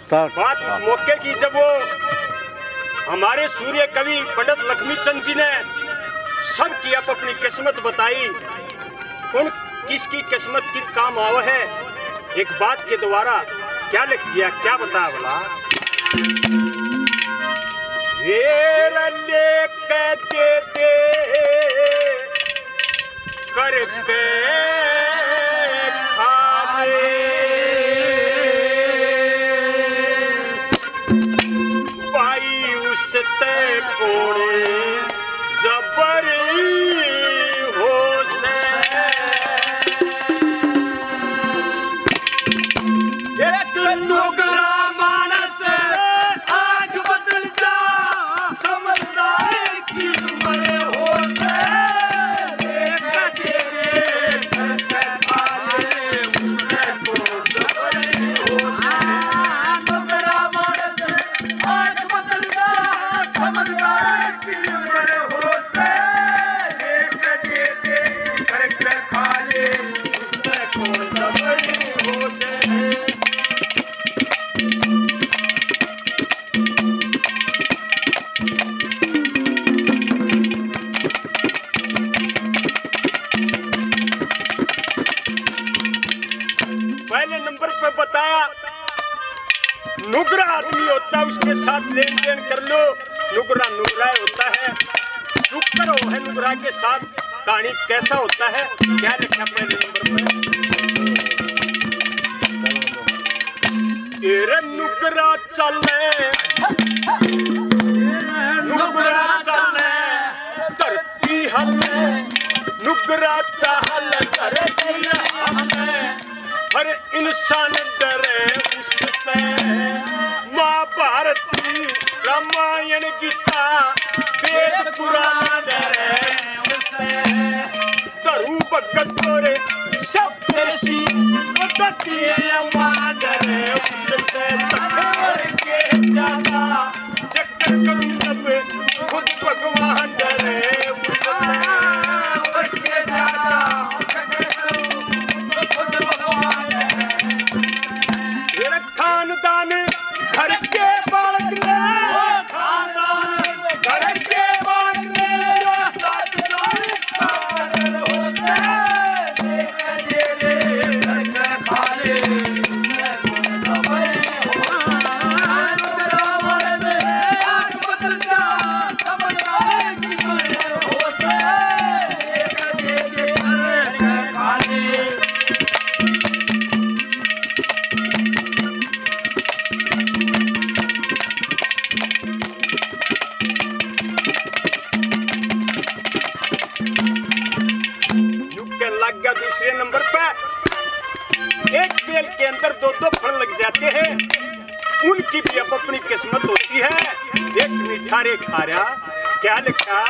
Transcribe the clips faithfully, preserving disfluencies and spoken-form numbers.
बात उस मौके की जब वो हमारे सूर्य कवि पंडित लक्ष्मीचंद जी ने सबकी अब अपनी किस्मत बताई, कौन किसकी किस्मत की काम आवा है, एक बात के द्वारा क्या लिख दिया, क्या बताया भला। ये लेके दे दे करके खाने पाई उसते कोड़े जबरी हो से एक नुकरा मानस आग बदल जा समझदार की उम्र हो से देख दे करके खाले उसते कोड़े हो से नुकरा मानस आग बदल जा समझदार की उम्र हो से देख दे करके खाले उसते कोड़े हो से। पहले नंबर पे बताया नुगरा आदमी होता है, उसके साथ लेन देन कर लो, नुगरा नुगरा होता है, शुक्र हो है नुगरा के साथ कहानी कैसा होता है, क्या लिखा पहले नंबर पे। तेरे नुगरा चले नुगरा चले धरती हले, नुगरा चाहल धरती हले, हर इंसान डरे उससे, महाभारत रामायण गीता वेद पुराण डरे उससे, धरू भगत तोरे सब देशी पद्धति मां डरे उससे, तकर के ज्यादा चक्कर करूं सब खुद भगवान डरे उससे, के ज्यादा खानदान घर के बालक ने खानदान घर के बालक ने साथ साथ हो से दे दे करके खाले आग बदल जा समझदार की हो से दे दे करके खाले। दूसरे नंबर पे एक बेल के अंदर दो दो फल लग जाते हैं, उनकी भी अब अपनी किस्मत होती है। एक मीठा रे खारा क्या लिखा,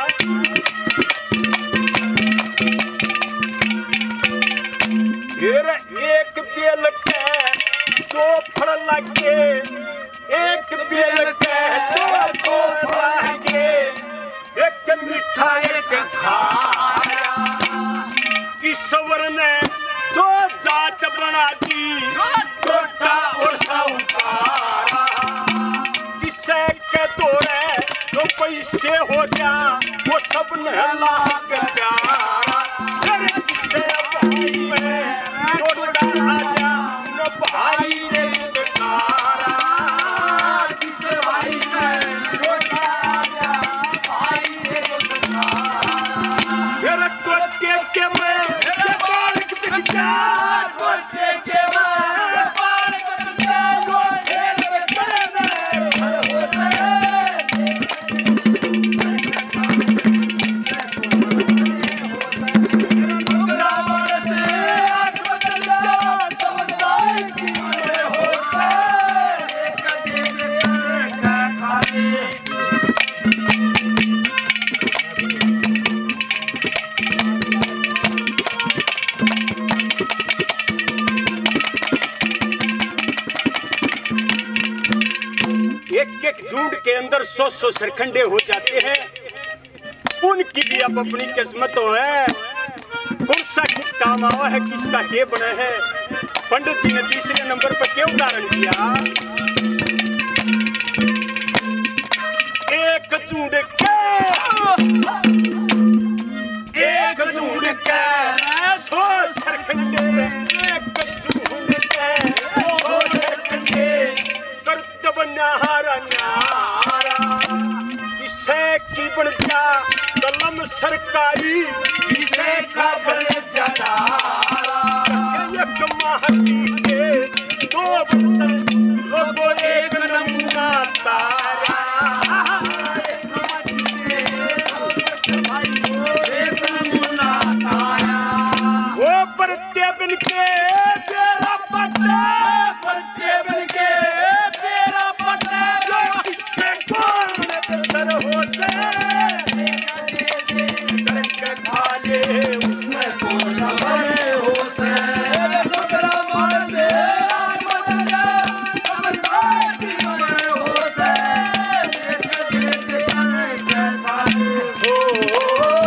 फिर एक बेल के दो फल लगे, एक बेल के दो दो फल लगे, एक मीठा एक खारा, ईश्वर ने दो जात बना दी, छोटा और साहूकार, किसे के दौरे दो पैसे हो जा वो सब ने लाग प्यारा, फिर किसे भाई में छोटा राजा न भाई ने बेकारा, किसे भाई में छोटा राजा भाई ने बेकारा, फिर टोटे के में झुंड के अंदर सौ सौ सरखंडे हो जाते हैं, उनकी भी अब अपनी किस्मत हो है, कौन सा काम आवा है, किसका के बना है। पंडित जी ने तीसरे नंबर पर क्या उदाहरण दिया, एक झूठ के एक झूठ के सौ सरकंडे एक झूठ के सौ सरकंडे करतब न्यारा न्यारा इसे की बन जा कलम सरकारी इसे का बन जा एक महती के दो बर्तन लोगो एक नमूना तारा परते बन के तेरा पट्टा परते बन के तेरा पट्टा किसके कौन में सर हो से करके खा ले उसमें कौन बने हो से बकरा मार से बदल जा समझदार दीवाने हो से देख देख के खा ले हो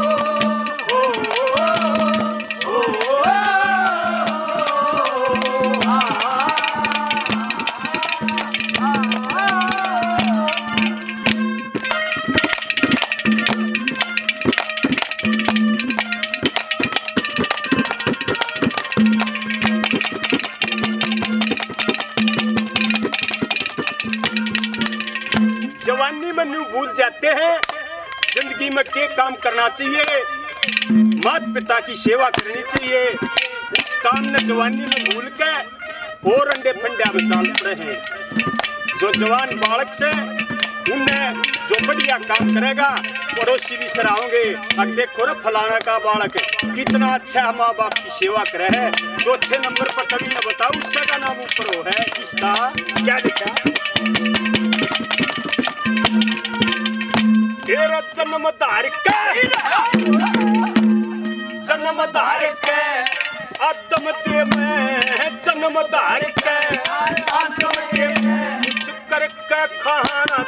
जवानी में न्यू भूल जाते हैं जिंदगी में क्या काम करना चाहिए माता पिता की सेवा करनी चाहिए इस काम ने जवानी में भूल के और अंडे फंडे में चाल पड़े हैं जो जवान बालक से उन्हें जो बढ़िया काम करेगा पड़ोसी भी सराहोगे अब देखो ना फलाना का बालक कितना अच्छा माँ बाप की सेवा करे है चौथे नंबर पर कभी न बताओ उससे का नाम ऊपर हो है किसका क्या लिखा तेरा जन्म धार के जन्म धार के आदम दे में जन्म धार के आदम दे में कुछ करके खाना